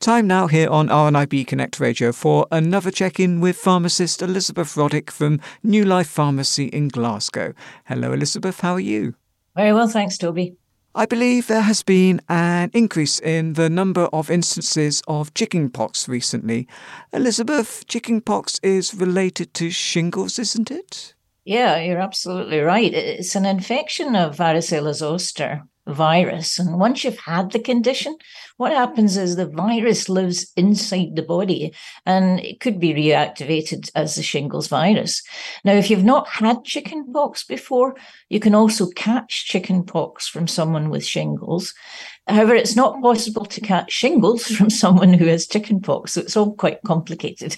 Time now here on RNIB Connect Radio for another check-in with pharmacist Elizabeth Roddick from New Life Pharmacy in Glasgow. Hello, Elizabeth. How are you? Very well, thanks, Toby. I believe there has been an increase in the number of instances of chickenpox recently. Elizabeth, chickenpox is related to shingles, isn't it? Yeah, you're absolutely right. It's an infection of varicella zoster virus. And once you've had the condition, what happens is the virus lives inside the body and it could be reactivated as the shingles virus. Now, if you've not had chickenpox before, you can also catch chickenpox from someone with shingles. However, it's not possible to catch shingles from someone who has chickenpox, so it's all quite complicated.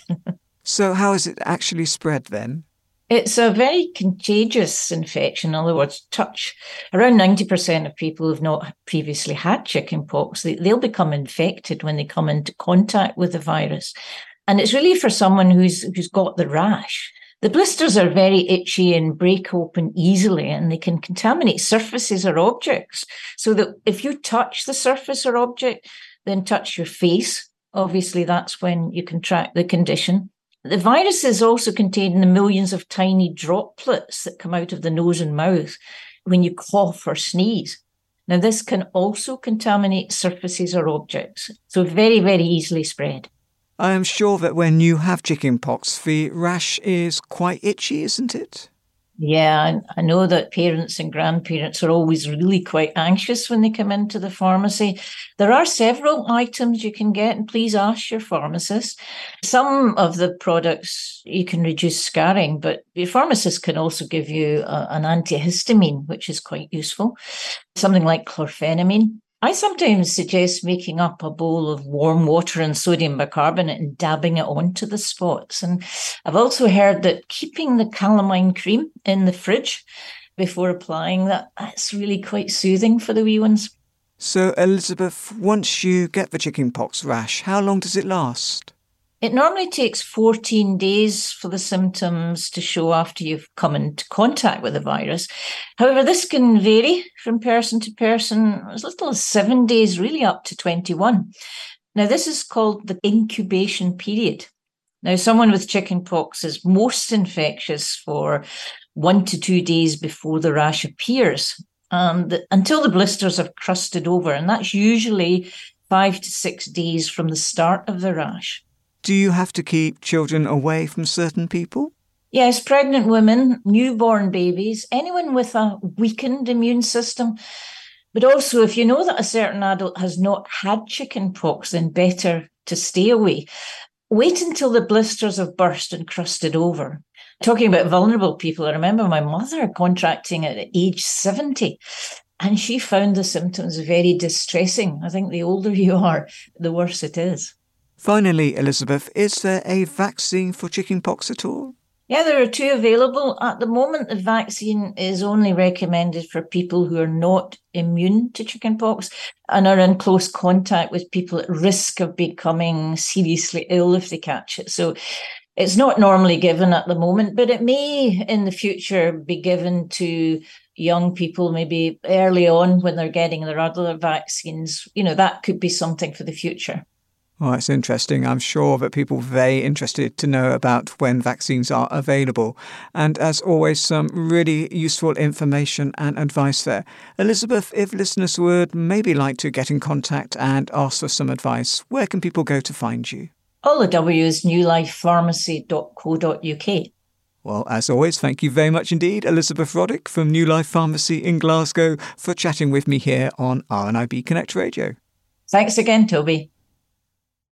So how is it actually spread then? It's a very contagious infection. In other words, touch. Around 90% of people who've not previously had chickenpox, they'll become infected when they come into contact with the virus. And it's really for someone who's got the rash. The blisters are very itchy and break open easily, and they can contaminate surfaces or objects. So that if you touch the surface or object, then touch your face, obviously that's when you contract the condition. The virus is also contained in the millions of tiny droplets that come out of the nose and mouth when you cough or sneeze. Now, this can also contaminate surfaces or objects, so very, very easily spread. I am sure that when you have chickenpox, the rash is quite itchy, isn't it? Yeah, I know that parents and grandparents are always really quite anxious when they come into the pharmacy. There are several items you can get, and please ask your pharmacist. Some of the products you can reduce scarring, but your pharmacist can also give you an antihistamine, which is quite useful. Something like chlorphenamine. I sometimes suggest making up a bowl of warm water and sodium bicarbonate and dabbing it onto the spots. And I've also heard that keeping the calamine cream in the fridge before applying that's really quite soothing for the wee ones. So, Elizabeth, once you get the chickenpox rash, how long does it last? It normally takes 14 days for the symptoms to show after you've come into contact with the virus. However, this can vary from person to person, as little as 7 days, really up to 21. Now, this is called the incubation period. Now, someone with chickenpox is most infectious for 1 to 2 days before the rash appears, and until the blisters have crusted over, and that's usually 5 to 6 days from the start of the rash. Do you have to keep children away from certain people? Yes, pregnant women, newborn babies, anyone with a weakened immune system. But also, if you know that a certain adult has not had chickenpox, then better to stay away. Wait until the blisters have burst and crusted over. Talking about vulnerable people, I remember my mother contracting at age 70, and she found the symptoms very distressing. I think the older you are, the worse it is. Finally, Elizabeth, is there a vaccine for chickenpox at all? Yeah, there are 2 available. At the moment, the vaccine is only recommended for people who are not immune to chickenpox and are in close contact with people at risk of becoming seriously ill if they catch it. So it's not normally given at the moment, but it may in the future be given to young people, maybe early on when they're getting their other vaccines. You know, that could be something for the future. Well, it's interesting. I'm sure that people are very interested to know about when vaccines are available. And as always, some really useful information and advice there. Elizabeth, if listeners would maybe like to get in contact and ask for some advice, where can people go to find you? All the W is newlifepharmacy.co.uk. Well, as always, thank you very much indeed, Elizabeth Roddick from New Life Pharmacy in Glasgow, for chatting with me here on RNIB Connect Radio. Thanks again, Toby.